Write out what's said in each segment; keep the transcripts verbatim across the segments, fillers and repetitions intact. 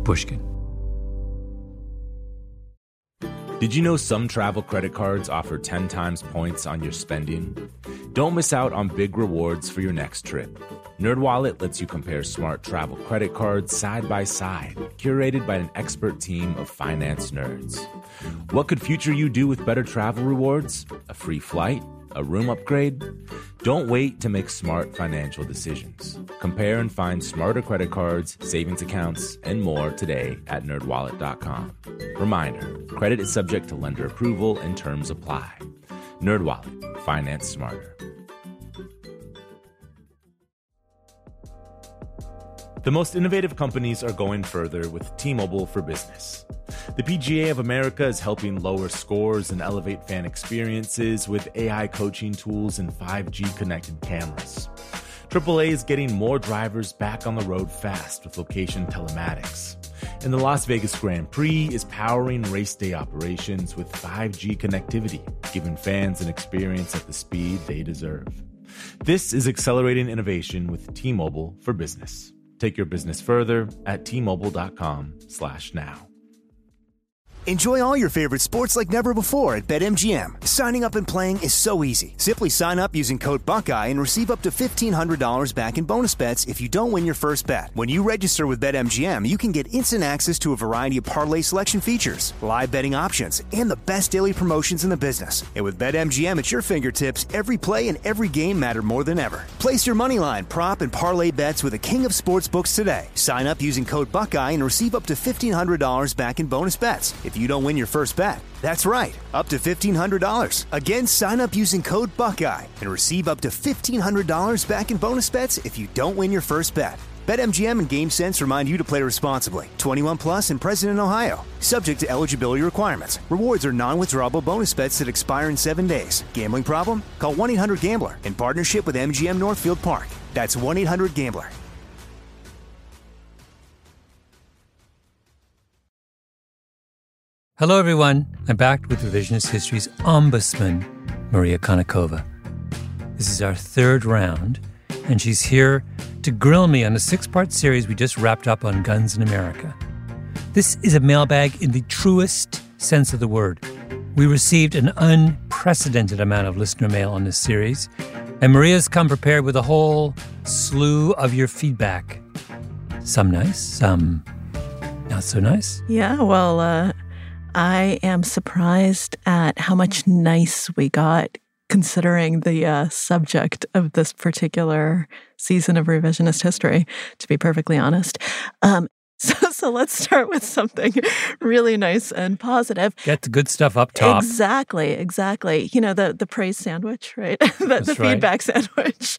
Pushkin. Did you know some travel credit cards offer ten times points on your spending? Don't miss out on big rewards for your next trip. NerdWallet lets you compare smart travel credit cards side by side, curated by an expert team of finance nerds. What could future you do with better travel rewards? A free flight? A room upgrade? Don't wait to make smart financial decisions. Compare and find smarter credit cards, savings accounts, and more today at nerd wallet dot com. Reminder, credit is subject to lender approval and terms apply. NerdWallet, finance smarter. The most innovative companies are going further with T-Mobile for Business. The P G A of America is helping lower scores and elevate fan experiences with A I coaching tools and five G connected cameras. triple A is getting more drivers back on the road fast with location telematics. And the Las Vegas Grand Prix is powering race day operations with five G connectivity, giving fans an experience at the speed they deserve. This is accelerating innovation with T-Mobile for Business. Take your business further at T Mobile dot com slash now. Enjoy all your favorite sports like never before at BetMGM. Signing up and playing is so easy. Simply sign up using code Buckeye and receive up to fifteen hundred dollars back in bonus bets if you don't win your first bet. When you register with BetMGM, you can get instant access to a variety of parlay selection features, live betting options, and the best daily promotions in the business. And with BetMGM at your fingertips, every play and every game matter more than ever. Place your moneyline, prop, and parlay bets with the king of sportsbooks today. Sign up using code Buckeye and receive up to fifteen hundred dollars back in bonus bets if you don't win your first bet. That's right, up to fifteen hundred dollars. Again, sign up using code Buckeye and receive up to fifteen hundred dollars back in bonus bets if you don't win your first bet. BetMGM and GameSense remind you to play responsibly. twenty-one plus and present in Ohio. Subject to eligibility requirements. Rewards are non-withdrawable bonus bets that expire in seven days. Gambling problem? Call one eight hundred gambler in partnership with M G M Northfield Park. That's one eight hundred gambler. Hello, everyone. I'm back with Revisionist History's ombudsman, Maria Konnikova. This is our third round, and she's here to grill me on a six-part series we just wrapped up on guns in America. This is a mailbag in the truest sense of the word. We received an unprecedented amount of listener mail on this series, and Maria's come prepared with a whole slew of your feedback. Some nice, some not so nice. Yeah, well, uh... I am surprised at how much nice we got, considering the uh, subject of this particular season of Revisionist History, to be perfectly honest. Um, so, so let's start with something really nice and positive. Get the good stuff up top. Exactly, exactly. You know, the, the praise sandwich, right? the That's the right. feedback sandwich.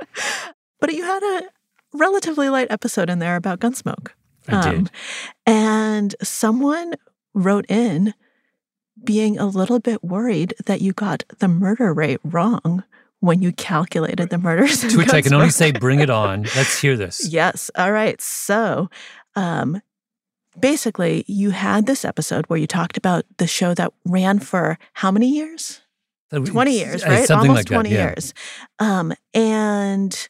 But you had a relatively light episode in there about Gunsmoke. I um, did. And someone wrote in being a little bit worried that you got the murder rate wrong when you calculated the murders. To which I can only say, bring it on. Let's hear this. Yes. All right. So um, basically, you had this episode where you talked about the show that ran for how many years? twenty years, right? Something Almost like that, twenty yeah. years. Um, and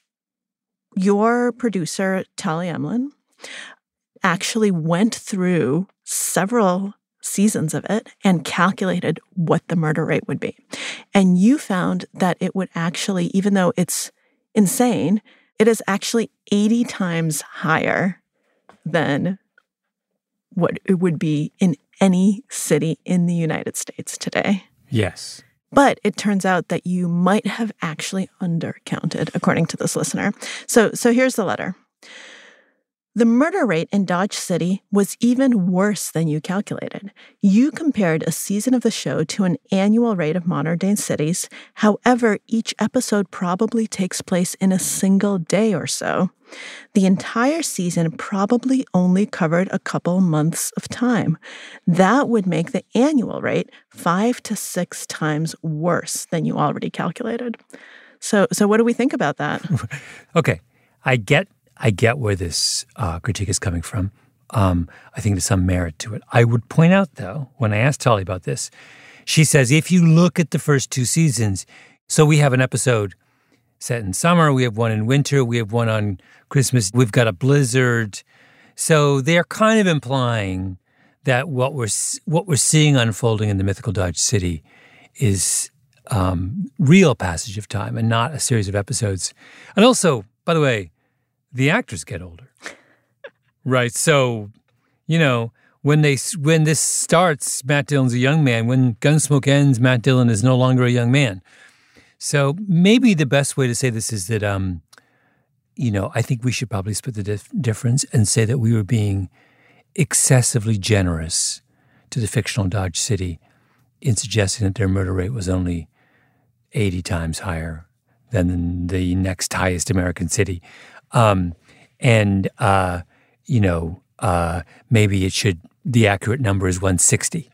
your producer, Tali Emlin, actually went through several seasons of it and calculated what the murder rate would be. And you found that it would actually, even though it's insane, it is actually eighty times higher than what it would be in any city in the United States today. Yes. But it turns out that you might have actually undercounted, according to this listener. So, so here's the letter. The murder rate in Dodge City was even worse than you calculated. You compared a season of the show to an annual rate of modern-day cities. However, each episode probably takes place in a single day or so. The entire season probably only covered a couple months of time. That would make the annual rate five to six times worse than you already calculated. So, so what do we think about that? Okay, I get I get where this uh, critique is coming from. Um, I think there's some merit to it. I would point out, though, when I asked Tali about this, she says, if you look at the first two seasons, so we have an episode set in summer, we have one in winter, we have one on Christmas, we've got a blizzard. So they're kind of implying that what we're what we're seeing unfolding in the mythical Dodge City is um, real passage of time and not a series of episodes. And also, by the way, the actors get older, right? So, you know, when they when this starts, Matt Dillon's a young man. When Gunsmoke ends, Matt Dillon is no longer a young man. So maybe the best way to say this is that, um, you know, I think we should probably split the dif- difference and say that we were being excessively generous to the fictional Dodge City in suggesting that their murder rate was only eighty times higher than the next highest American city. Um, and, uh, you know, uh, maybe it should, the accurate number is one sixty.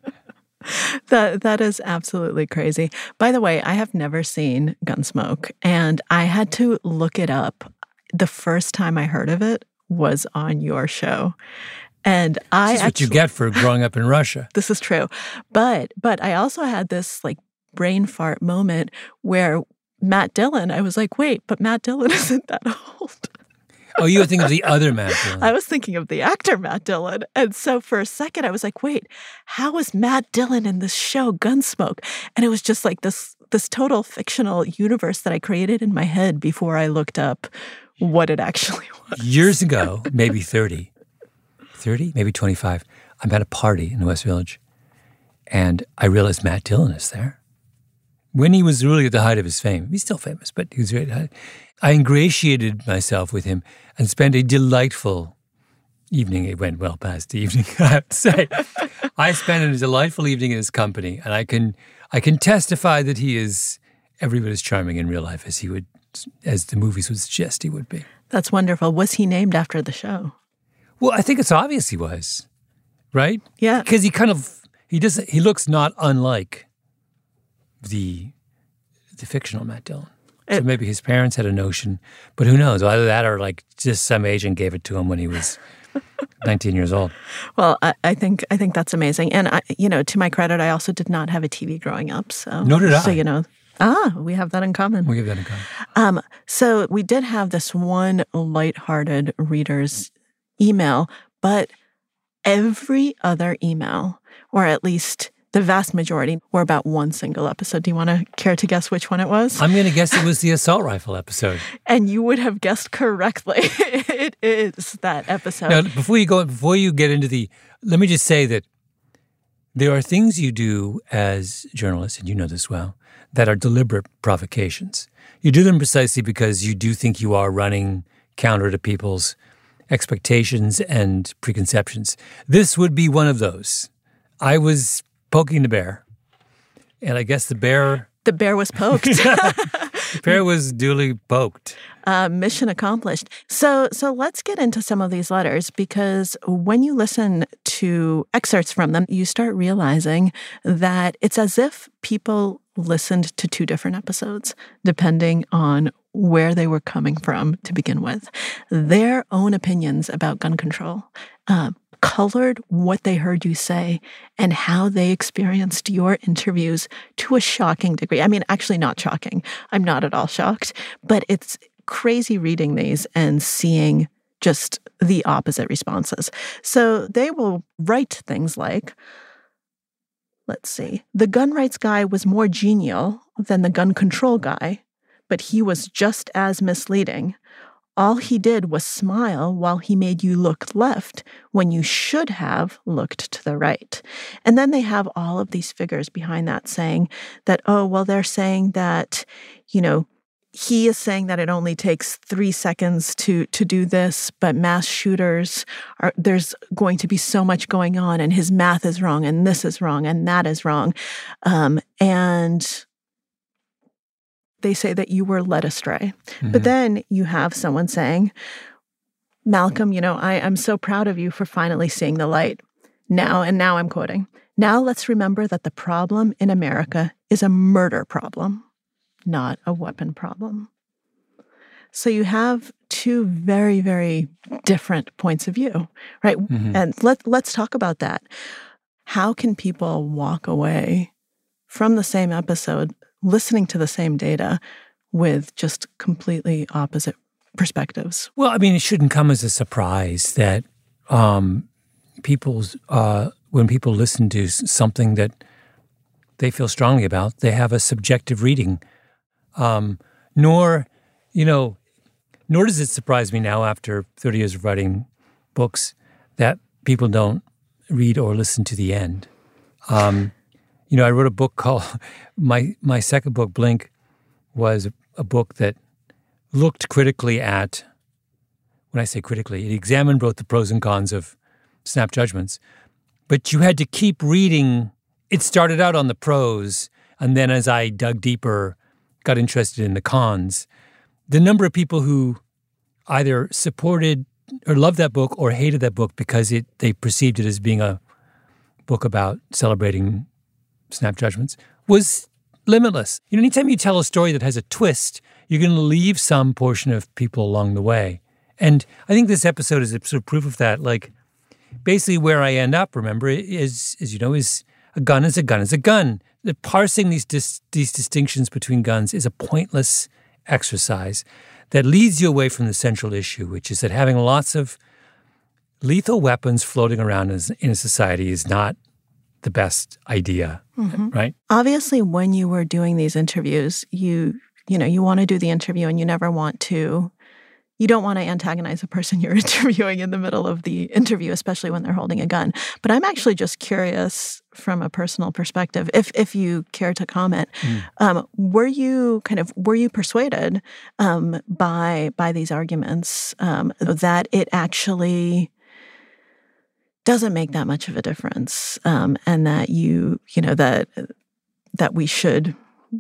That that is absolutely crazy. By the way, I have never seen Gunsmoke, and I had to look it up. The first time I heard of it was on your show. And I This is actually, what you get for growing up in Russia. This is true. But but I also had this like brain fart moment where Matt Dillon, I was like, wait, but Matt Dillon isn't that old. Oh, you were thinking of the other Matt Dillon. I was thinking of the actor Matt Dillon. And so for a second, I was like, wait, how is Matt Dillon in this show, Gunsmoke? And it was just like this this total fictional universe that I created in my head before I looked up what it actually was. Years ago, maybe thirty, thirty, maybe twenty-five, I'm at a party in the West Village, and I realized Matt Dillon is there. When he was really at the height of his fame, he's still famous, but he was really high. I ingratiated myself with him and spent a delightful evening. It went well past the evening, I have to say. I spent a delightful evening in his company, and I can I can testify that he is every bit as charming in real life as he would, as the movies would suggest he would be. That's wonderful. Was he named after the show? Well, I think it's obvious he was, right? Yeah. Because he kind of he does he looks not unlike the the fictional Matt Dillon. So It- maybe his parents had a notion, but who knows? Either that or like just some agent gave it to him when he was nineteen years old. Well, I, I think I think that's amazing. And, I, you know, to my credit, I also did not have a T V growing up. So, Nor did So, I. you know, ah, we have that in common. We'll give that a go. Um, so we did have this one lighthearted reader's email, but every other email, or at least the vast majority, were about one single episode. Do you want to care to guess which one it was? I'm going to guess it was the assault rifle episode. And you would have guessed correctly. It is that episode. Now, before you go, before you get into the, let me just say that there are things you do as journalists, and you know this well, that are deliberate provocations. You do them precisely because you do think you are running counter to people's expectations and preconceptions. This would be one of those. I was poking the bear, and I guess the bear The bear was poked. the bear was duly poked. Uh, mission accomplished. So, so let's get into some of these letters, because when you listen to excerpts from them, you start realizing that it's as if people listened to two different episodes, depending on where they were coming from to begin with. Their own opinions about gun control uh, colored what they heard you say and how they experienced your interviews to a shocking degree. I mean, actually not shocking. I'm not at all shocked, but it's crazy reading these and seeing just the opposite responses. So they will write things like, let's see, the gun rights guy was more genial than the gun control guy, but he was just as misleading. All he did was smile while he made you look left when you should have looked to the right. And then they have all of these figures behind that saying that, oh, well, they're saying that, you know, he is saying that it only takes three seconds to to do this, but mass shooters are, there's going to be so much going on, and his math is wrong, and this is wrong, and that is wrong. Um, and they say that you were led astray. Mm-hmm. But then you have someone saying, Malcolm, you know, I, I'm so proud of you for finally seeing the light. Now, and now I'm quoting, now let's remember that the problem in America is a murder problem, not a weapon problem. So you have two very, very different points of view, right? Mm-hmm. And let, let's talk about that. How can people walk away from the same episode listening to the same data with just completely opposite perspectives? Well, I mean, it shouldn't come as a surprise that um, people's uh, when people listen to something that they feel strongly about, they have a subjective reading. Um, nor, you know, nor does it surprise me now after thirty years of writing books that people don't read or listen to the end. Um, you know, I wrote a book called, my my second book, Blink, was a, a book that looked critically at, when I say critically, it examined both the pros and cons of snap judgments. But you had to keep reading. It started out on the pros, and then as I dug deeper, got interested in the cons. The number of people who either supported or loved that book or hated that book because it they perceived it as being a book about celebrating snap judgments was limitless. You know, anytime you tell a story that has a twist, you're going to leave some portion of people along the way. And I think this episode is a sort of proof of that. Like, basically where I end up, remember, is, as you know, is a gun is a gun is a gun. The parsing these dis- these distinctions between guns is a pointless exercise that leads you away from the central issue, which is that having lots of lethal weapons floating around in a society is not the best idea, mm-hmm. right? Obviously, when you were doing these interviews, you you know, you want to do the interview and you never want to, you don't want to antagonize the person you're interviewing in the middle of the interview, especially when they're holding a gun. But I'm actually just curious from a personal perspective, if if you care to comment, mm. um, were you kind of, were you persuaded um, by by these arguments um, that it actually doesn't make that much of a difference, um, and that you, you know, that that we should,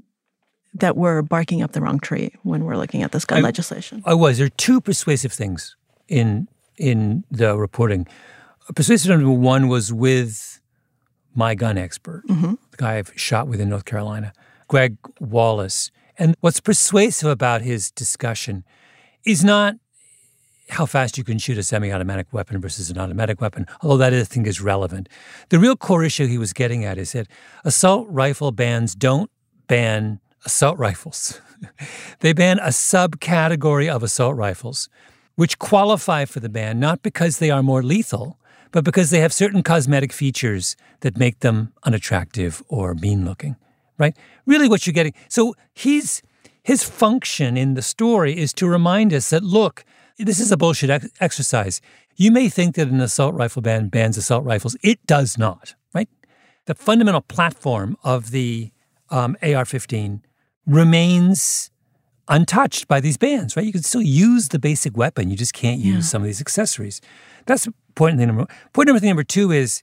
that we're barking up the wrong tree when we're looking at this gun I, legislation? I was. There are two persuasive things in in the reporting. Persuasive number one was with my gun expert, mm-hmm. the guy I've shot with in North Carolina, Greg Wallace. And what's persuasive about his discussion is not how fast you can shoot a semi-automatic weapon versus an automatic weapon, although that I think is relevant. The real core issue he was getting at is that assault rifle bans don't ban assault rifles. They ban a subcategory of assault rifles, which qualify for the ban not because they are more lethal, but because they have certain cosmetic features that make them unattractive or mean-looking, right? Really what you're getting. So he's, his function in the story is to remind us that, look, this is a bullshit ex- exercise. You may think that an assault rifle ban bans assault rifles. It does not, right? The fundamental platform of the um, A R fifteen remains untouched by these bans, right? You can still use the basic weapon. You just can't use yeah. some of these accessories. That's point number one. Point number three, number two is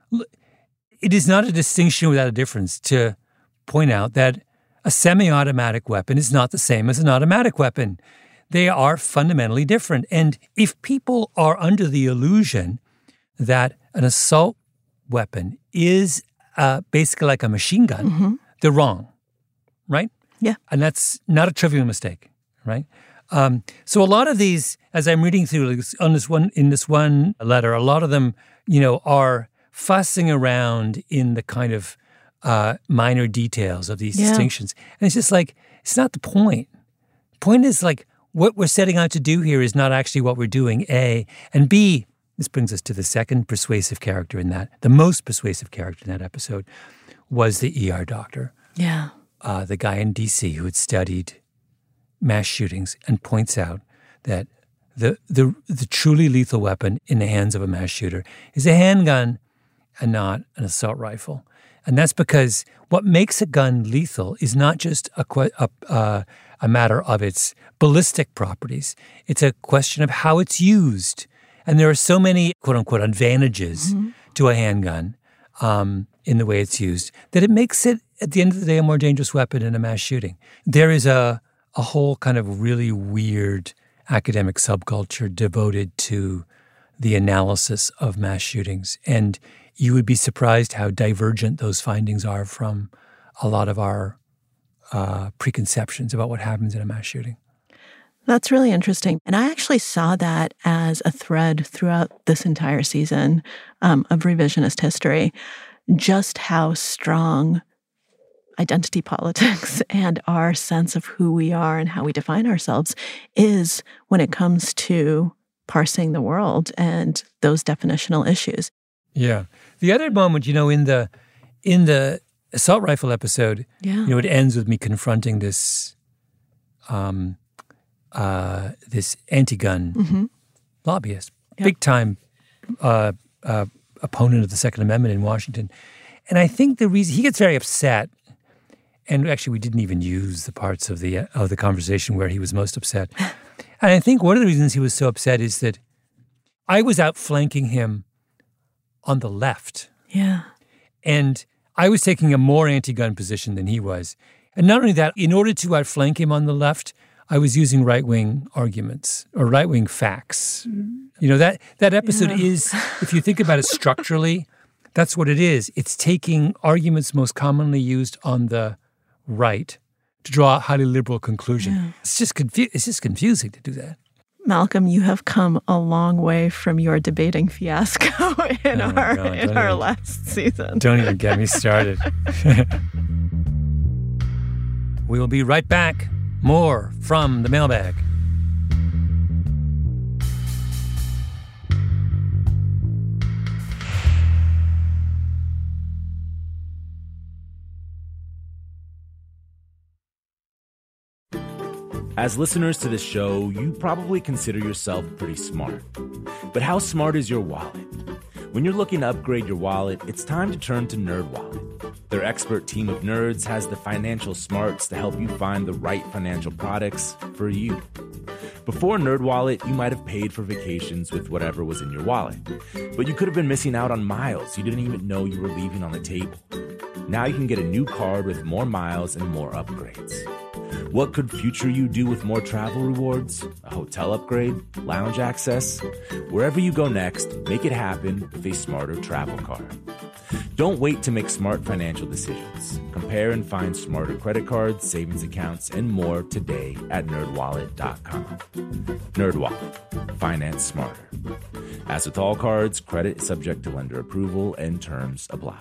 it is not a distinction without a difference to point out that a semi-automatic weapon is not the same as an automatic weapon. They are fundamentally different. And if people are under the illusion that an assault weapon is uh, basically like a machine gun, mm-hmm. they're wrong, right? Yeah. And that's not a trivial mistake, right? Um, so a lot of these, as I'm reading through on this one in this one letter, a lot of them, you know, are fussing around in the kind of uh, minor details of these yeah. distinctions. And it's just like, it's not the point. The point is like, what we're setting out to do here is not actually what we're doing, A. And B, this brings us to the second persuasive character in that, the most persuasive character in that episode was the E R doctor. Yeah. Uh, the guy in D C who had studied mass shootings and points out that the, the the truly lethal weapon in the hands of a mass shooter is a handgun and not an assault rifle. And that's because what makes a gun lethal is not just a, a, uh, a matter of its ballistic properties. It's a question of how it's used. And there are so many, quote-unquote, advantages mm-hmm. to a handgun um, in the way it's used that it makes it, at the end of the day, a more dangerous weapon in a mass shooting. There is a, a whole kind of really weird academic subculture devoted to the analysis of mass shootings. And you would be surprised how divergent those findings are from a lot of our uh, preconceptions about what happens in a mass shooting. That's really interesting. And I actually saw that as a thread throughout this entire season um, of Revisionist History, just how strong identity politics and our sense of who we are and how we define ourselves is when it comes to parsing the world and those definitional issues. Yeah. The other moment, you know, in the in the assault rifle episode, yeah. you know, it ends with me confronting this um, uh, this anti-gun mm-hmm. lobbyist, yep. big time uh, uh, opponent of the Second Amendment in Washington. And I think the reason he gets very upset, and actually we didn't even use the parts of the of the conversation where he was most upset. And I think one of the reasons he was so upset is that I was outflanking him on the left. Yeah. And I was taking a more anti-gun position than he was. And not only that, in order to outflank him on the left, I was using right-wing arguments or right-wing facts. You know, that, that episode yeah. is, if you think about it structurally, that's what it is. It's taking arguments most commonly used on the right to draw a highly liberal conclusion. Yeah. It's just confu- It's just confusing to do that. Malcolm, you have come a long way from your debating fiasco in oh our God, in our even, last season. Don't even get me started. We will be right back. More from the mailbag. As listeners to this show, you probably consider yourself pretty smart. But how smart is your wallet? When you're looking to upgrade your wallet, it's time to turn to NerdWallet. Their expert team of nerds has the financial smarts to help you find the right financial products for you. Before NerdWallet, you might have paid for vacations with whatever was in your wallet. But you could have been missing out on miles you didn't even know you were leaving on the table. Now you can get a new card with more miles and more upgrades. What could future you do with more travel rewards? A hotel upgrade? Lounge access? Wherever you go next, make it happen with a smarter travel card. Don't wait to make smart financial decisions. Compare and find smarter credit cards, savings accounts, and more today at nerd wallet dot com. NerdWallet. Finance smarter. As with all cards, credit is subject to lender approval and terms apply.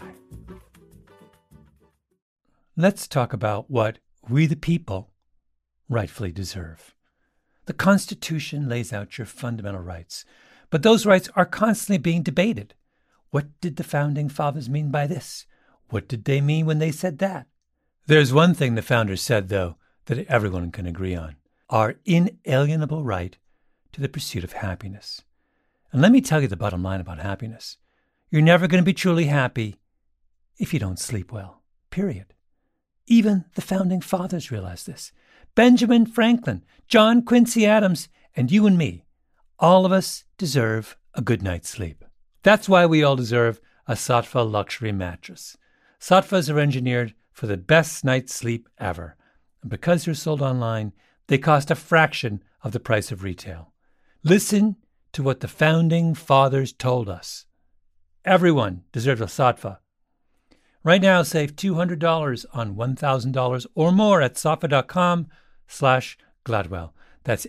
Let's talk about what we the people rightfully deserve. The Constitution lays out your fundamental rights, but those rights are constantly being debated. What did the Founding Fathers mean by this? What did they mean when they said that? There's one thing the Founders said, though, that everyone can agree on: our inalienable right to the pursuit of happiness. And let me tell you the bottom line about happiness. You're never going to be truly happy if you don't sleep well, period. Even the Founding Fathers realized this. Benjamin Franklin, John Quincy Adams, and you and me, all of us deserve a good night's sleep. That's why we all deserve a Saatva luxury mattress. Saatvas are engineered for the best night's sleep ever. And because they're sold online, they cost a fraction of the price of retail. Listen to what the Founding Fathers told us. Everyone deserves a Saatva. Right now, save two hundred dollars on one thousand dollars or more at saatva.com slash Gladwell. That's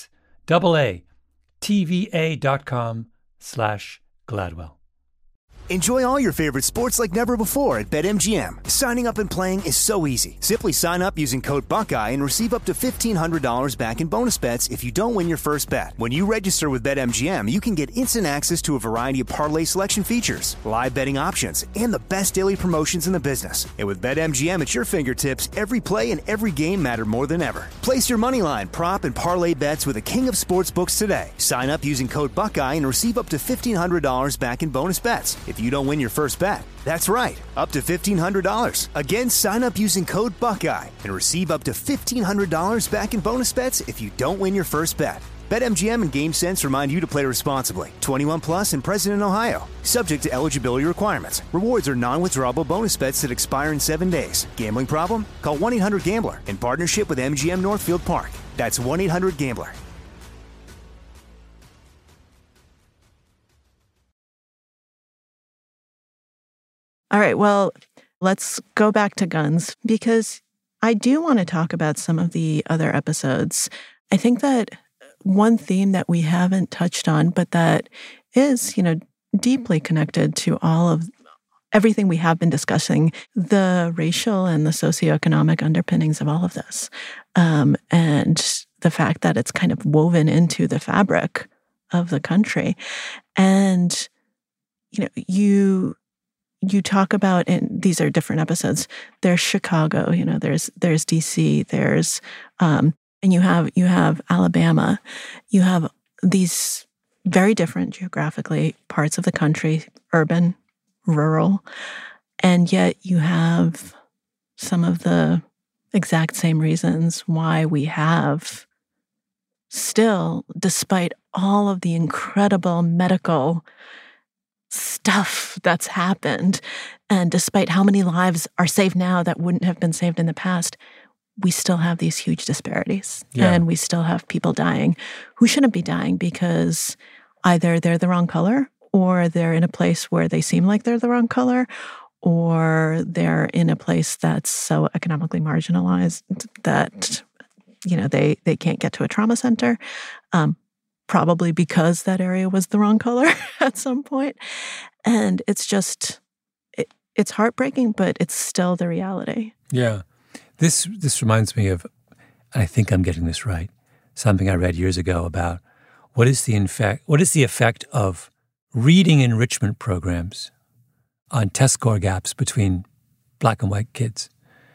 S-A-A-T-V-A dot com slash Gladwell. Enjoy all your favorite sports like never before at BetMGM. Signing up and playing is so easy. Simply sign up using code Buckeye and receive up to fifteen hundred dollars back in bonus bets if you don't win your first bet. When you register with BetMGM, you can get instant access to a variety of parlay selection features, live betting options, and the best daily promotions in the business. And with BetMGM at your fingertips, every play and every game matter more than ever. Place your moneyline, prop, and parlay bets with the king of sportsbooks today. Sign up using code Buckeye and receive up to fifteen hundred dollars back in bonus bets if you don't win your first bet. That's right, up to fifteen hundred dollars. Again, sign up using code Buckeye and receive up to fifteen hundred dollars back in bonus bets if you don't win your first bet. BetMGM and GameSense remind you to play responsibly. twenty-one plus and present in Ohio. Subject to eligibility requirements. Rewards are non-withdrawable bonus bets that expire in seven days. Gambling problem? Call one eight hundred gambler in partnership with M G M Northfield Park. That's one eight hundred gambler. All right, well, let's go back to guns because I do want to talk about some of the other episodes. I think that one theme that we haven't touched on, but that is, you know, deeply connected to all of everything we have been discussing, the racial and the socioeconomic underpinnings of all of this, um, and the fact that it's kind of woven into the fabric of the country. And, you know, you you talk about, and these are different episodes, there's Chicago, you know, there's there's D C, there's, um, and you have you have Alabama, you have these very different geographically parts of the country, urban, rural, and yet you have some of the exact same reasons why we have still, despite all of the incredible medical stuff that's happened, and despite how many lives are saved now that wouldn't have been saved in the past, we still have these huge disparities. Yeah. And we still have people dying who shouldn't be dying because either they're the wrong color, or they're in a place where they seem like they're the wrong color, or they're in a place that's so economically marginalized that, you know, they, they can't get to a trauma center, um, probably because that area was the wrong color at some point. And it's just, it, it's heartbreaking, but it's still the reality. Yeah. This this reminds me of, I think I'm getting this right, something I read years ago about what is the effect, what is the effect of reading enrichment programs on test score gaps between black and white kids.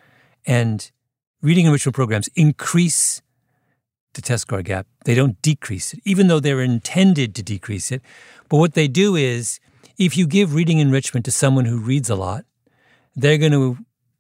And reading enrichment programs increase the test score gap. They don't decrease it, even though they're intended to decrease it. But what they do is, if you give reading enrichment to someone who reads a lot, they're going to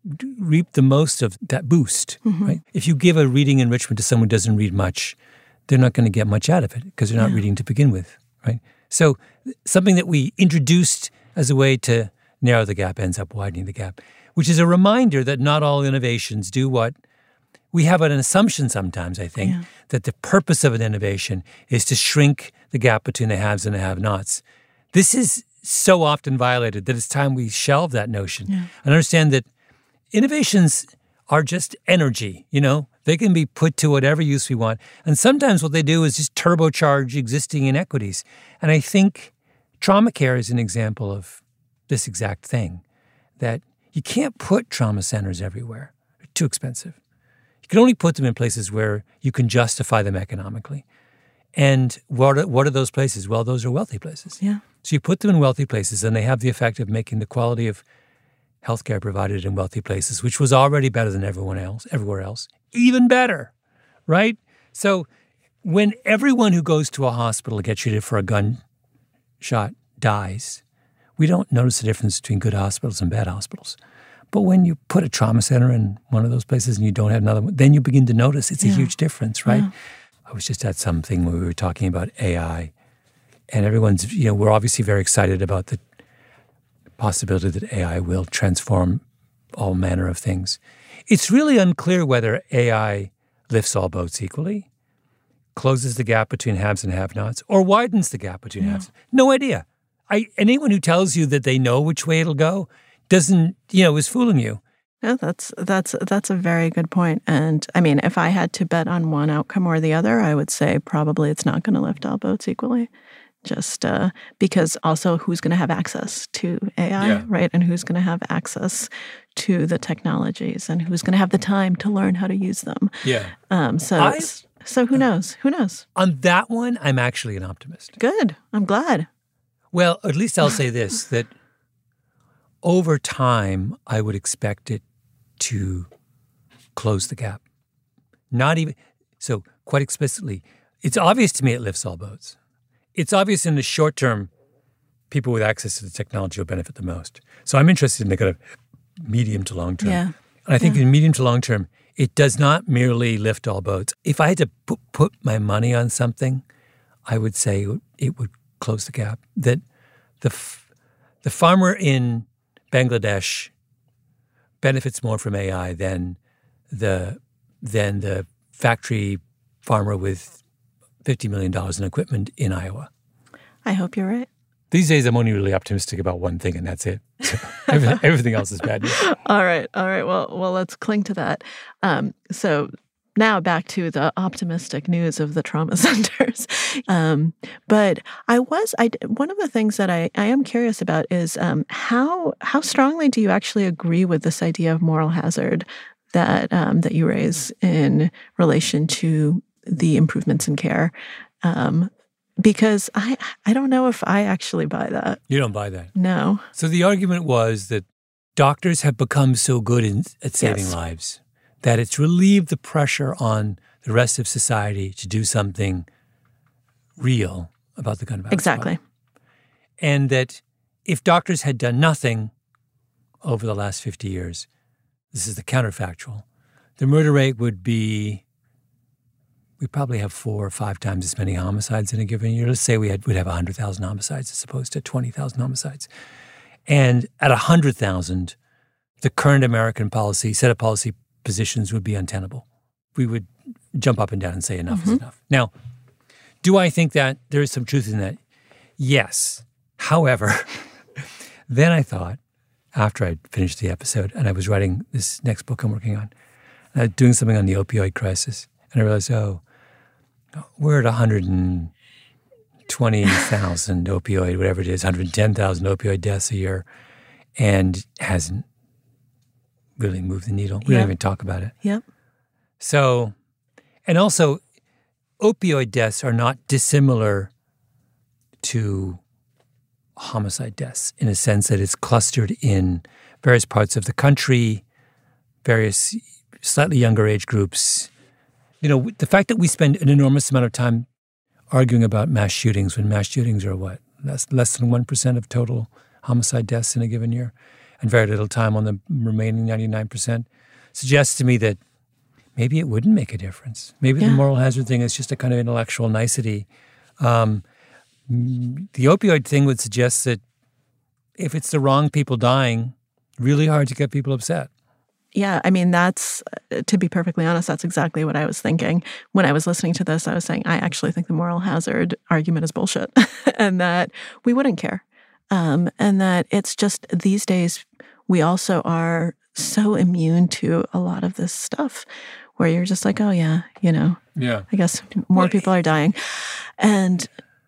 reap the most of that boost, mm-hmm. right? If you give a reading enrichment to someone who doesn't read much, they're not going to get much out of it because they're not yeah. reading to begin with, right? So something that we introduced as a way to narrow the gap ends up widening the gap, which is a reminder that not all innovations do what we have an assumption sometimes, I think, yeah. that the purpose of an innovation is to shrink the gap between the haves and the have-nots. This is so often violated that it's time we shelve that notion yeah. and understand that innovations are just energy, you know? They can be put to whatever use we want. And sometimes what they do is just turbocharge existing inequities. And I think trauma care is an example of this exact thing, that you can't put trauma centers everywhere. They're too expensive. You can only put them in places where you can justify them economically. And what are, what are those places? Well, those are wealthy places. Yeah. So you put them in wealthy places, and they have the effect of making the quality of healthcare provided in wealthy places, which was already better than everyone else, everywhere else, even better, right? So when everyone who goes to a hospital to get treated for a gunshot dies, we don't notice the difference between good hospitals and bad hospitals. But when you put a trauma center in one of those places and you don't have another one, then you begin to notice it's yeah. a huge difference, right? Yeah. I was just at something where we were talking about A I, and everyone's, you know, we're obviously very excited about the possibility that A I will transform all manner of things. It's really unclear whether A I lifts all boats equally, closes the gap between haves and have-nots, or widens the gap between yeah. haves. No idea. I, anyone who tells you that they know which way it'll go doesn't, you know, is fooling you. Yeah, that's that's that's a very good point. And I mean, if I had to bet on one outcome or the other, I would say probably it's not going to lift all boats equally. Just uh, because also who's going to have access to A I, yeah. right? And who's going to have access to the technologies, and who's going to have the time to learn how to use them. Yeah. Um, so, I, so who knows? Who knows? On that one, I'm actually an optimist. Good. I'm glad. Well, at least I'll say this, that over time, I would expect it to close the gap. Not even, so quite explicitly, it's obvious to me it lifts all boats. It's obvious in the short term, people with access to the technology will benefit the most. So I'm interested in the kind of medium to long term. Yeah. And I think yeah. in medium to long term, it does not merely lift all boats. If I had to put, put my money on something, I would say it would close the gap. That the f- the farmer in Bangladesh benefits more from A I than the than the factory farmer with fifty million dollars in equipment in Iowa. I hope you're right. These days, I'm only really optimistic about one thing, and that's it. So everything, everything else is bad news. All right. All right. Well, well, let's cling to that. Um, so Now back to the optimistic news of the trauma centers. Um, but I was, I, one of the things that I, I am curious about is um, how how strongly do you actually agree with this idea of moral hazard that um, that you raise in relation to the improvements in care? Um, because I I don't know if I actually buy that. You don't buy that? No. So the argument was that doctors have become so good in, at saving Yes. lives that it's relieved the pressure on the rest of society to do something real about the gun violence Exactly. problem. And that if doctors had done nothing over the last fifty years, this is the counterfactual, the murder rate would be, we probably have four or five times as many homicides in a given year. Let's say we had, we'd have one hundred thousand homicides as opposed to twenty thousand homicides. And at one hundred thousand, the current American policy, set of policy positions would be untenable. We would jump up and down and say enough Mm-hmm. is enough. Now, do I think that there is some truth in that? Yes. However, then I thought, after I'd finished the episode and I was writing this next book I'm working on, and I was doing something on the opioid crisis, and I realized, oh, we're at one hundred twenty thousand opioid, whatever it is, one hundred ten thousand opioid deaths a year, and hasn't really moved the needle. We Yep. don't even talk about it. Yep. So, and also, opioid deaths are not dissimilar to homicide deaths in a sense that it's clustered in various parts of the country, various slightly younger age groups. You know, the fact that we spend an enormous amount of time arguing about mass shootings when mass shootings are what? Less, less than one percent of total homicide deaths in a given year, and very little time on the remaining ninety-nine percent, suggests to me that maybe it wouldn't make a difference. Maybe Yeah. the moral hazard thing is just a kind of intellectual nicety. Um, the opioid thing would suggest that if it's the wrong people dying, really hard to get people upset. Yeah, I mean, that's, to be perfectly honest, that's exactly what I was thinking. When I was listening to this, I was saying, I actually think the moral hazard argument is bullshit and that we wouldn't care. Um, and that it's just these days, we also are so immune to a lot of this stuff where you're just like, oh, yeah, you know, Yeah. I guess more Well, people are dying. And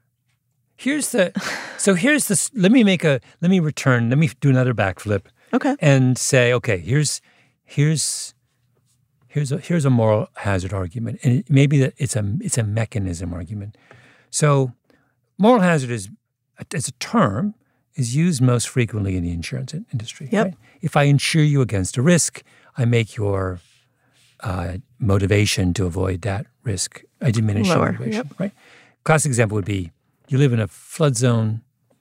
Here's the, so here's the, let me make a, let me return, let me do another backflip okay, and say, okay, here's, here's, here's a, here's a moral hazard argument. And it, maybe that it's a, it's a mechanism argument. So moral hazard is, as a term, is used most frequently in the insurance in- industry. Yep. Right? If I insure you against a risk, I make your uh, motivation to avoid that risk, I diminish your Lower, motivation, yep. right? Classic example would be you live in a flood zone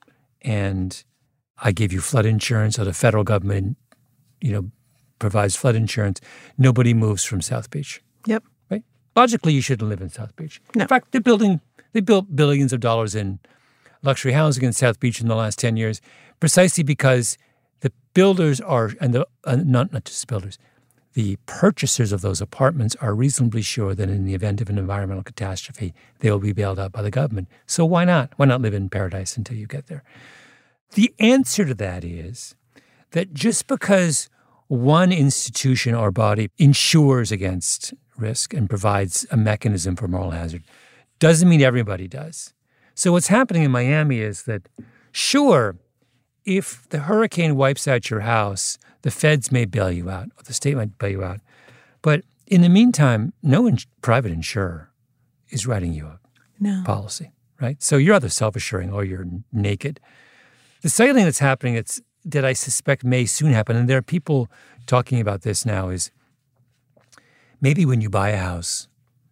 and I give you flood insurance, or the federal government, you know, provides flood insurance. Nobody moves from South Beach, yep, right? Logically, you shouldn't live in South Beach. No. In fact, they're building, they built billions of dollars in luxury housing in South Beach in the last ten years, precisely because the builders are, and the uh, not not just builders, the purchasers of those apartments are reasonably sure that in the event of an environmental catastrophe, they will be bailed out by the government. So why not? Why not live in paradise until you get there? The answer to that is that just because one institution or body insures against risk and provides a mechanism for moral hazard doesn't mean everybody does. So what's happening in Miami is that, sure, if the hurricane wipes out your house, the feds may bail you out, or the state might bail you out. But in the meantime, no in- private insurer is writing you a no, policy, right? So you're either self-assuring or you're n- naked. The second thing that's happening that's, that I suspect may soon happen, and there are people talking about this now, is maybe when you buy a house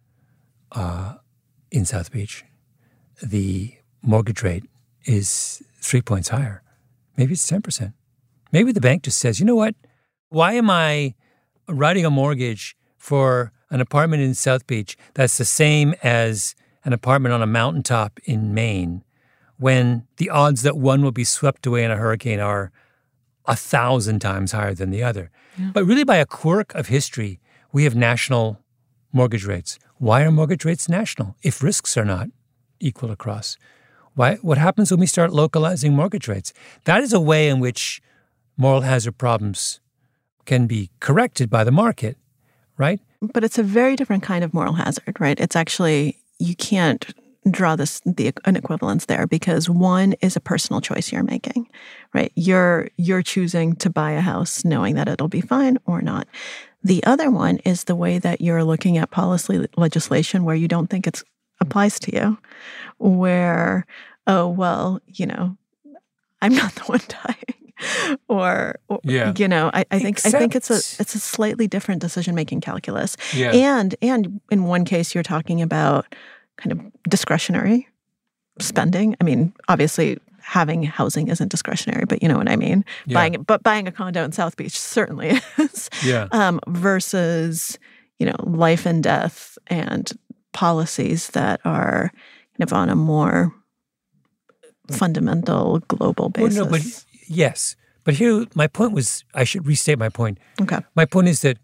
uh, in South Beach, the mortgage rate is three points higher. Maybe it's ten percent. Maybe the bank just says, you know what? Why am I writing a mortgage for an apartment in South Beach that's the same as an apartment on a mountaintop in Maine when the odds that one will be swept away in a hurricane are a thousand times higher than the other? Yeah. But really by a quirk of history, we have national mortgage rates. Why are mortgage rates national if risks are not equal across? Why? What happens when we start localizing mortgage rates? That is a way in which moral hazard problems can be corrected by the market, right? but it's a very different kind of moral hazard, right? It's actually, you can't draw this the an equivalence there because one is a personal choice you're making, right? You're you're choosing to buy a house knowing that it'll be fine or not. The other one is the way that you're looking at policy legislation where you don't think it applies to you, where, oh, well, you know, I'm not the one dying. Or, or yeah. you know, I, I think Except, I think it's a it's a slightly different decision-making calculus. Yeah. And and in one case you're talking about kind of discretionary spending. I mean, obviously having housing isn't discretionary, but you know what I mean. Yeah. Buying, but buying a condo in South Beach certainly is. Yeah. Um, versus, you know, life and death and policies that are kind of on a more fundamental global basis. Well, no, but yes, but here my point was. I should restate my point. Okay. My point is that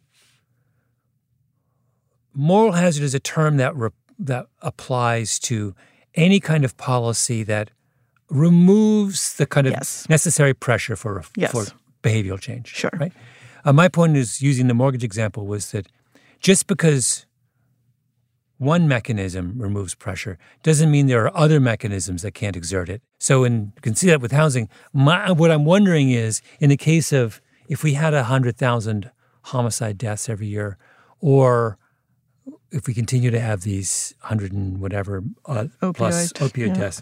moral hazard is a term that re- that applies to any kind of policy that removes the kind of yes. necessary pressure for yes. for behavioral change. Sure. Right. Uh, my point is using the mortgage example was that just because one mechanism removes pressure doesn't mean there are other mechanisms that can't exert it. So, in, you can see that with housing. My, what I'm wondering is, in the case of if we had one hundred thousand homicide deaths every year, or if we continue to have these one hundred and whatever uh, plus opioid yeah. deaths,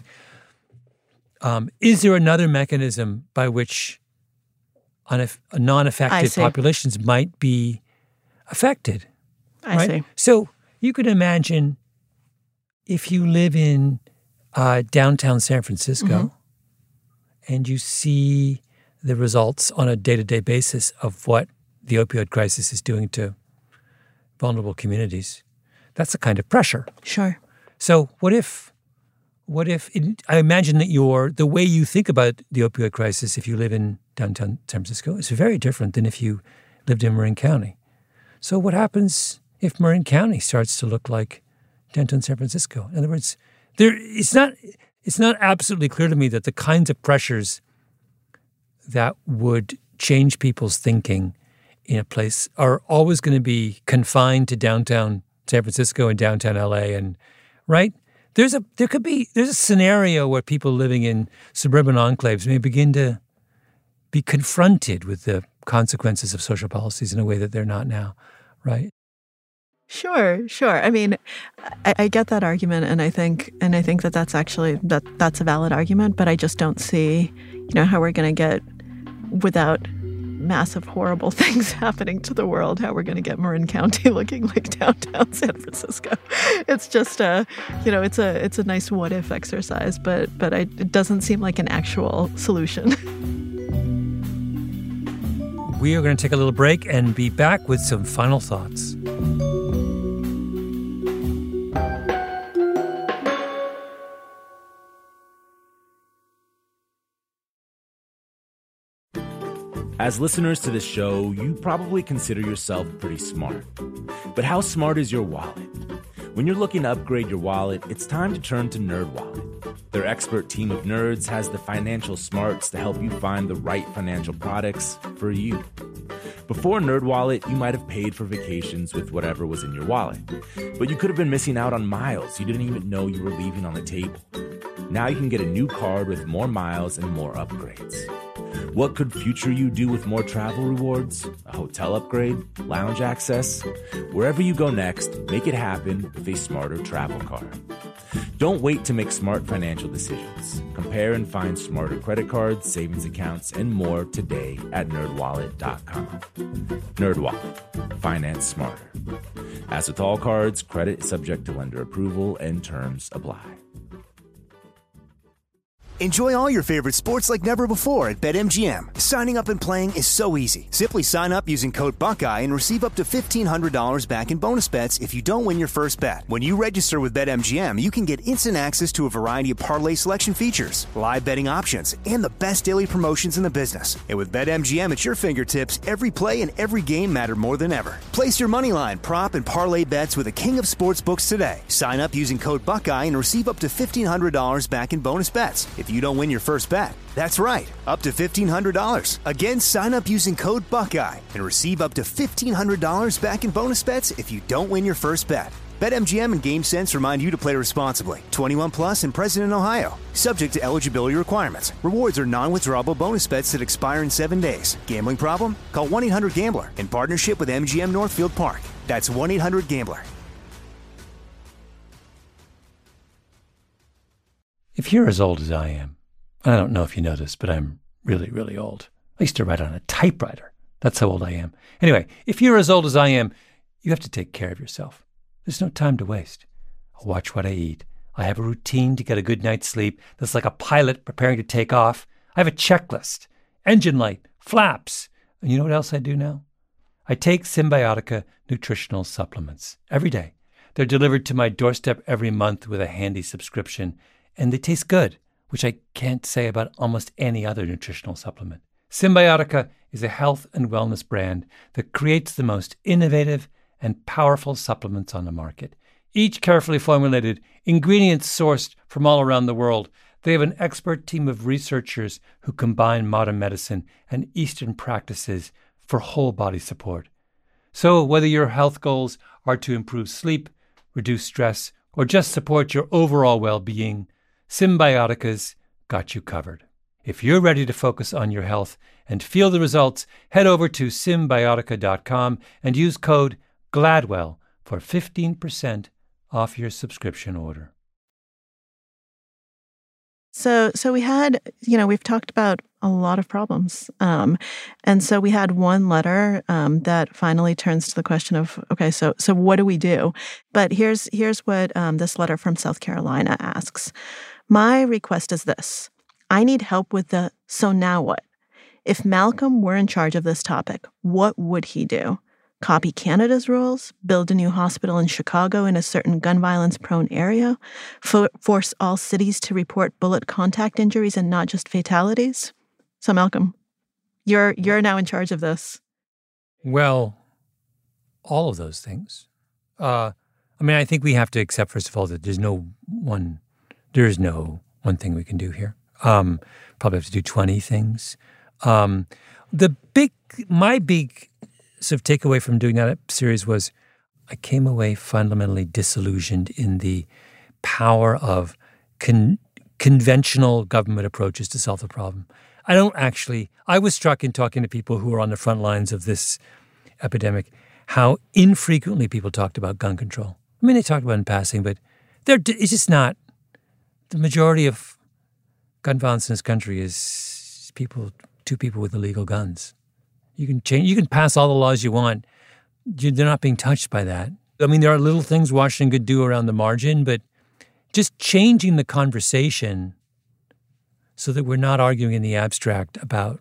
um, is there another mechanism by which unaff- non-affected populations might be affected? I right? see. So you could imagine if you live in uh, downtown San Francisco mm-hmm. and you see the results on a day-to-day basis of what the opioid crisis is doing to vulnerable communities, that's a kind of pressure. Sure. So what if, what if, it, I imagine that your, the way you think about the opioid crisis if you live in downtown San Francisco is very different than if you lived in Marin County. So what happens if Marin County starts to look like downtown San Francisco? In other words, there it's not it's not absolutely clear to me that the kinds of pressures that would change people's thinking in a place are always going to be confined to downtown San Francisco and downtown L A. And right there's a there could be there's a scenario where people living in suburban enclaves may begin to be confronted with the consequences of social policies in a way that they're not now, right? Sure, sure. I mean, I, I get that argument, and I think, and I think that that's actually that that's a valid argument. But I just don't see, you know, how we're going to get, without massive, horrible things happening to the world, how we're going to get Marin County looking like downtown San Francisco. It's just a, you know, it's a it's a nice what if exercise, but but I, it doesn't seem like an actual solution. We are going to take a little break and be back with some final thoughts. As listeners to this show, you probably consider yourself pretty smart. But how smart is your wallet? When you're looking to upgrade your wallet, it's time to turn to NerdWallet. Their expert team of nerds has the financial smarts to help you find the right financial products for you. Before NerdWallet, you might have paid for vacations with whatever was in your wallet. But you could have been missing out on miles you didn't even know you were leaving on the table. Now you can get a new card with more miles and more upgrades. What could future you do with more travel rewards? A hotel upgrade? Lounge access? Wherever you go next, make it happen with a smarter travel card. Don't wait to make smart financial decisions. Compare and find smarter credit cards, savings accounts, and more today at nerd wallet dot com. NerdWallet. Finance smarter. As with all cards, credit is subject to lender approval and terms apply. Enjoy all your favorite sports like never before at BetMGM. Signing up and playing is so easy. Simply sign up using code Buckeye and receive up to fifteen hundred dollars back in bonus bets if you don't win your first bet. When you register with BetMGM, you can get instant access to a variety of parlay selection features, live betting options, and the best daily promotions in the business. And with BetMGM at your fingertips, every play and every game matter more than ever. Place your moneyline, prop, and parlay bets with the king of sportsbooks today. Sign up using code Buckeye and receive up to fifteen hundred dollars back in bonus bets. If if you don't win your first bet. That's right, up to fifteen hundred dollars. Again, sign up using code Buckeye and receive up to fifteen hundred dollars back in bonus bets if you don't win your first bet. BetMGM and GameSense remind you to play responsibly. twenty-one plus and present in Ohio. Subject to eligibility requirements. Rewards are non-withdrawable bonus bets that expire in seven days. Gambling problem? Call one eight hundred gambler in partnership with M G M Northfield Park. That's one eight hundred gambler. If you're as old as I am, and I don't know if you know this, but I'm really, really old. I used to write on a typewriter. That's how old I am. Anyway, if you're as old as I am, you have to take care of yourself. There's no time to waste. I watch what I eat. I have a routine to get a good night's sleep that's like a pilot preparing to take off. I have a checklist, engine light, flaps. And you know what else I do now? I take Symbiotica nutritional supplements every day. They're delivered to my doorstep every month with a handy subscription, and they taste good, which I can't say about almost any other nutritional supplement. Symbiotica is a health and wellness brand that creates the most innovative and powerful supplements on the market. Each carefully formulated, ingredients sourced from all around the world. They have an expert team of researchers who combine modern medicine and Eastern practices for whole body support. So whether your health goals are to improve sleep, reduce stress, or just support your overall well-being, Symbiotica's got you covered. If you're ready to focus on your health and feel the results, head over to Symbiotica dot com and use code GLADWELL for fifteen percent off your subscription order. So, so we had, you know, we've talked about a lot of problems. Um, and so we had one letter um, that finally turns to the question of, okay, so so what do we do? But here's here's what um, this letter from South Carolina asks. My request is this. I need help with the so now what? If Malcolm were in charge of this topic, what would he do? Copy Canada's rules, build a new hospital in Chicago in a certain gun violence-prone area, for- force all cities to report bullet contact injuries and not just fatalities? So, Malcolm, you're you're now in charge of this. Well, all of those things. Uh, I mean, I think we have to accept, first of all, that there's no one, there is no one thing we can do here. Um, probably have to do twenty things. Um, the big, my big sort of takeaway from doing that series was I came away fundamentally disillusioned in the power of con- conventional government approaches to solve the problem. I don't actually, I was struck in talking to people who are on the front lines of this epidemic, how infrequently people talked about gun control. I mean, they talked about it in passing, but they're, it's just not, the majority of gun violence in this country is people, two people with illegal guns. You can change, you can pass all the laws you want. You, they're not being touched by that. I mean, there are little things Washington could do around the margin, but just changing the conversation so that we're not arguing in the abstract about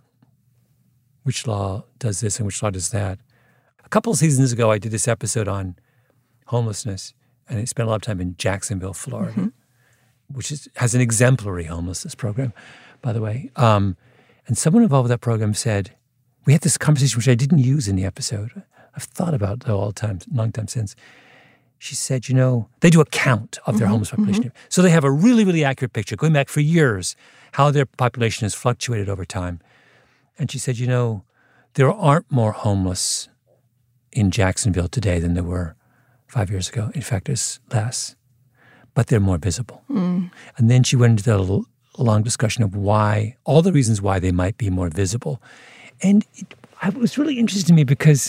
which law does this and which law does that. A couple of seasons ago, I did this episode on homelessness, and I spent a lot of time in Jacksonville, Florida, mm-hmm. which is, has an exemplary homelessness program, by the way. Um, and someone involved with that program said, we had this conversation, which I didn't use in the episode. I've thought about it all the time, long time since. She said, you know, they do a count of their mm-hmm, homeless population. Mm-hmm. So they have a really, really accurate picture, going back for years, how their population has fluctuated over time. And she said, you know, there aren't more homeless in Jacksonville today than there were five years ago. In fact, there's less, but they're more visible. Mm. And then she went into the long discussion of why, all the reasons why they might be more visible. And it, it was really interesting to me because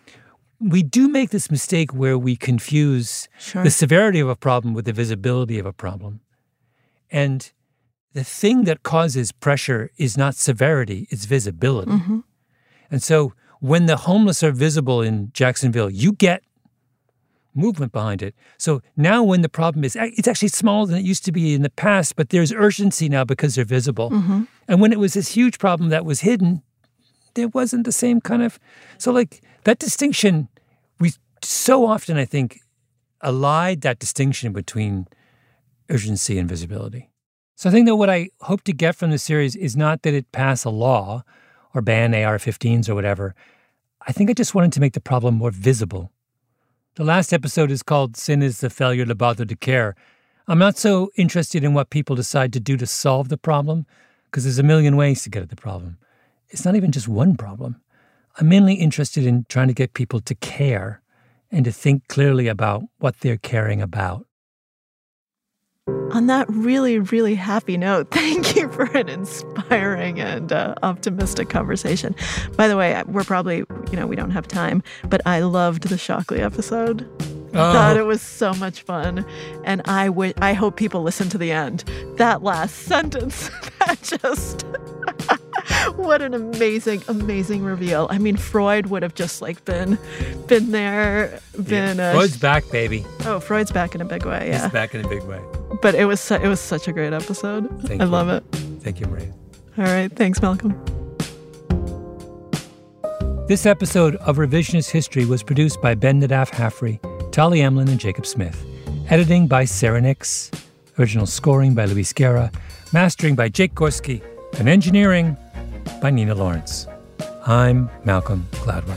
we do make this mistake where we confuse sure. the severity of a problem with the visibility of a problem. And the thing that causes pressure is not severity, it's visibility. Mm-hmm. And so when the homeless are visible in Jacksonville, you get movement behind it. So now when the problem is, it's actually smaller than it used to be in the past, but there's urgency now because they're visible. Mm-hmm. And when it was this huge problem that was hidden, there wasn't the same kind of, so like that distinction, we so often, I think, allied that distinction between urgency and visibility. So I think that what I hope to get from this series is not that it pass a law or ban A R fifteens or whatever. I think I just wanted to make the problem more visible. The last episode is called Sin is the Failure to Bother to Care. I'm not so interested in what people decide to do to solve the problem, because there's a million ways to get at the problem. It's not even just one problem. I'm mainly interested in trying to get people to care and to think clearly about what they're caring about. On that really, really happy note, thank you for an inspiring and uh, optimistic conversation. By the way, we're probably, you know, we don't have time, but I loved the Shockley episode. I oh. thought it was so much fun. And I, w- I hope people listen to the end. That last sentence, that just... what an amazing, amazing reveal. I mean, Freud would have just like been been there, been... Yeah. Freud's uh, back, baby. Oh, Freud's back in a big way, yeah. He's back in a big way. But it was su- it was such a great episode. Thank I you. love it. Thank you, Maria. All right. Thanks, Malcolm. This episode of Revisionist History was produced by Ben Nadaf Haffrey, Tali Emlin, and Jacob Smith. Editing by Sarah Nix. Original scoring by Luis Guerra. Mastering by Jake Gorski. And engineering by Nina Lawrence. I'm Malcolm Gladwell.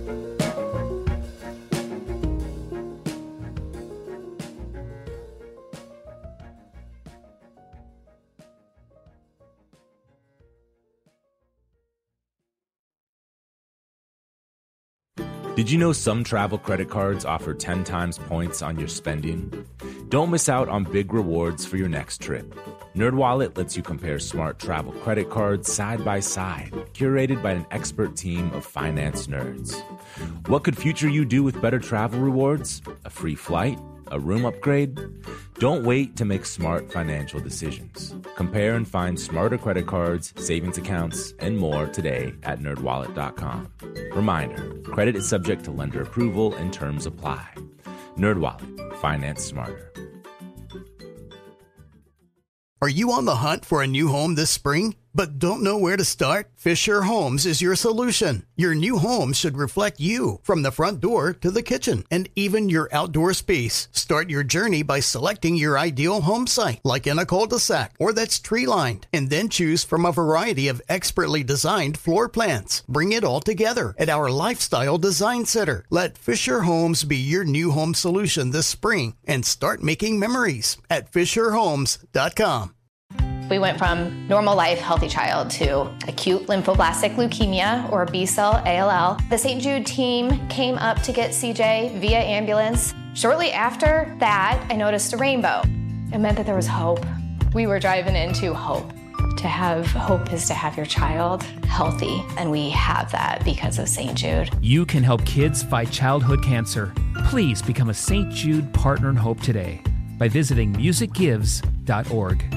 Did you know some travel credit cards offer ten times points on your spending? Don't miss out on big rewards for your next trip. NerdWallet lets you compare smart travel credit cards side by side, curated by an expert team of finance nerds. What could future you do with better travel rewards? A free flight? A room upgrade? Don't wait to make smart financial decisions. Compare and find smarter credit cards, savings accounts, and more today at nerd wallet dot com. Reminder, credit is subject to lender approval and terms apply. NerdWallet, finance smarter. Are you on the hunt for a new home this spring, but don't know where to start? Fisher Homes is your solution. Your new home should reflect you, from the front door to the kitchen, and even your outdoor space. Start your journey by selecting your ideal home site, like in a cul-de-sac or that's tree-lined, and then choose from a variety of expertly designed floor plans. Bring it all together at our Lifestyle Design Center. Let Fisher Homes be your new home solution this spring and start making memories at fisher homes dot com. We went from normal life, healthy child to acute lymphoblastic leukemia, or B-cell A L L. The Saint Jude team came up to get C J via ambulance. Shortly after that, I noticed a rainbow. It meant that there was hope. We were driving into hope. To have hope is to have your child healthy, and we have that because of Saint Jude. You can help kids fight childhood cancer. Please become a Saint Jude Partner in Hope today by visiting music gives dot org.